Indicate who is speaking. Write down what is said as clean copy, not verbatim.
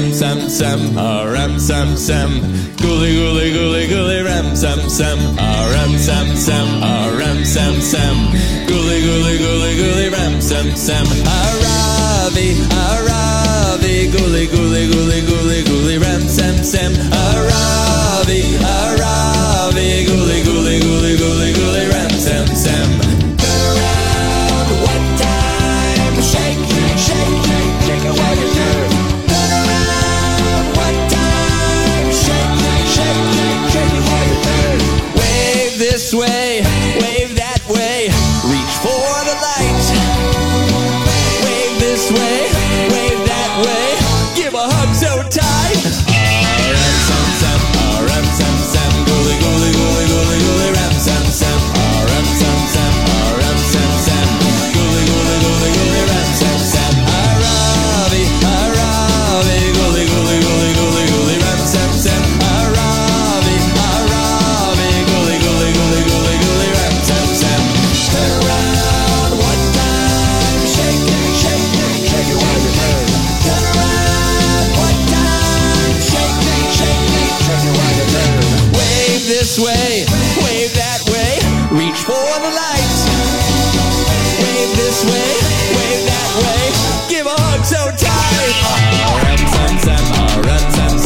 Speaker 1: sam sam, ram sam sam. Gooly gooly gooly gooly ram sam sam, ram sam sam, ram sam sam. Gooly gooly gooly gooly ram sam sam. Aravi, aravi, gooly gooly gooly gooly gooly ram sam sam. Aravi, aravi, gooly gooly gooly gooly gooly ram sam sam. Turn around one time, shake, shake, shake, shake, shake it while you turn. Turn around one time, shake, shake, shake, shake, shake it while you turn. Wave this way, wave that way, reach for the light. Wave this way, wave that way, give a hug so tight. Ram sam sam, ram sam sam, gooly gooly gooly gooly gooly ram sam sam. Ram sam sam, ram sam sam, gooly gooly gooly gooly ram sam sam. Aravi, aravi, gooly gooly gooly gooly gooly ram sam sam. Aravi, aravi, gooly gooly gooly gooly gooly ram sam sam. Turn around one time, shake it, shake it, shake it while you turn. Turn around one time, shake it, shake it, shake it while you turn. Wave this way, wave that way, reach for the light. Wave this way, wave that way, give a hug so tight. Ram sam sam, ram sam